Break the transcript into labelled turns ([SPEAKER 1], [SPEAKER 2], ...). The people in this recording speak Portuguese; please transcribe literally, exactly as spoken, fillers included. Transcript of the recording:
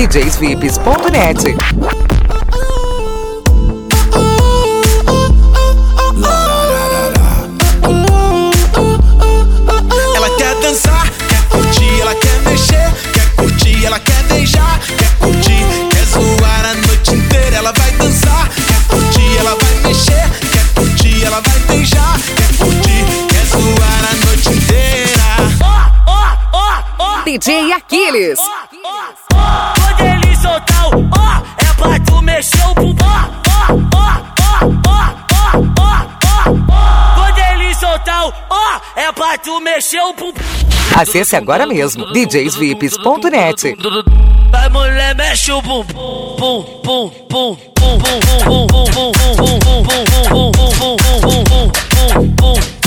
[SPEAKER 1] js vips ponto net.
[SPEAKER 2] Ela quer dançar, quer curtir, ela quer mexer, quer curtir, ela quer beijar, quer curtir, quer zoar a noite inteira. Ela vai dançar, quer curtir, ela vai mexer, quer curtir, ela vai beijar, quer curtir, quer zoar a noite inteira.
[SPEAKER 1] D J Aquiles.
[SPEAKER 3] Quando ele soltar o ó, é pra tu mexer o bumbum. Ó, ó, ó, ó, ó, ó, ó. Quando ele soltar o ó, é pra tu mexer o bumbum.
[SPEAKER 1] Acesse agora mesmo d js vips ponto net.
[SPEAKER 3] Vai, mulher, mexe o bumbum. Bum, bum, bum, bum, bum, bum, bum, bum, bum, bum, bum, bum, bum, bum, bum, bum, bum, bum, bum.